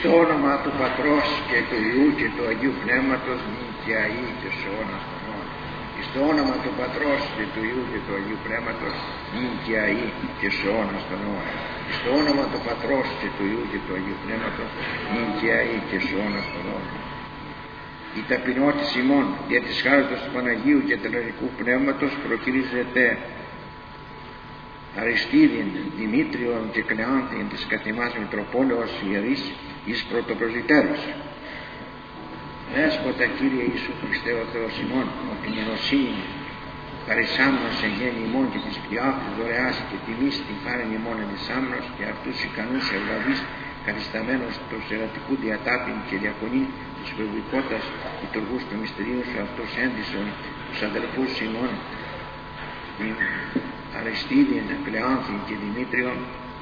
το όνομα του Πατρός και του Υιού και του Αγίου Πνεύματος, νυν και αεί και σε αιώνας των αιώνων. Στο όνομα του Πατρός και του Υιού και του Αγίου Πνεύματος, νυν και αεί και σε αιώνας των αιώνων. Στο όνομα του Πατρός και του Υιού και του Αγίου Πνεύματος, νυν και αεί και σε αιώνας των αιώνων. Η ταπεινότης ημών δια της χάριτος του Παναγίου και του Ελληνικού Πνεύματος προκυρίζεται Αριστίδιν, Δημήτριον και Κλεάνθιν της καθημάς Μητροπόλεως ιερείς εις πρωτοπροσδυτέρους. Δέσποτα Κύριε Ιησού Χριστέ ο Θεός ημών, την ενοσύνη παρισάμνος εν γέννη ημών και της πλειάφης δωρεάς και τιμής την χάριν ημών ενισάμνος και αυτούς ικανούς ευλαβείς καθισταμένος του ερατικού διατάπην και διακονή της προβικότητας λειτουργούς του μυστηρίου σου αυτούς έντισον τους αδελφούς ημών Αριστίδιν, Κλεάνθιν και Δημήτριον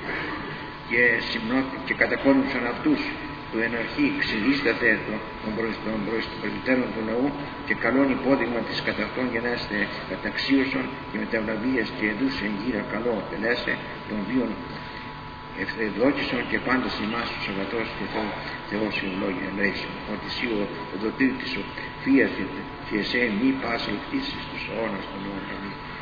και κατακόμισαν αυτούς του εναρχή ξυλίσταται των προλυτέρων του λαού και καλών υπόδειγμα της κατά αυτών γενέστε καταξίωσον και μεταβλαβίες και εδούς εν γύρα καλό τελέσε των βίων ευθεδόκησον και πάντας ημάς του Σαββατός και Θεός ευλόγια ελέησον ότι εσύ ο δοτήρ της φίας και εσέ μη πάσα εκτίσεις τους αιώνας των αιώνων.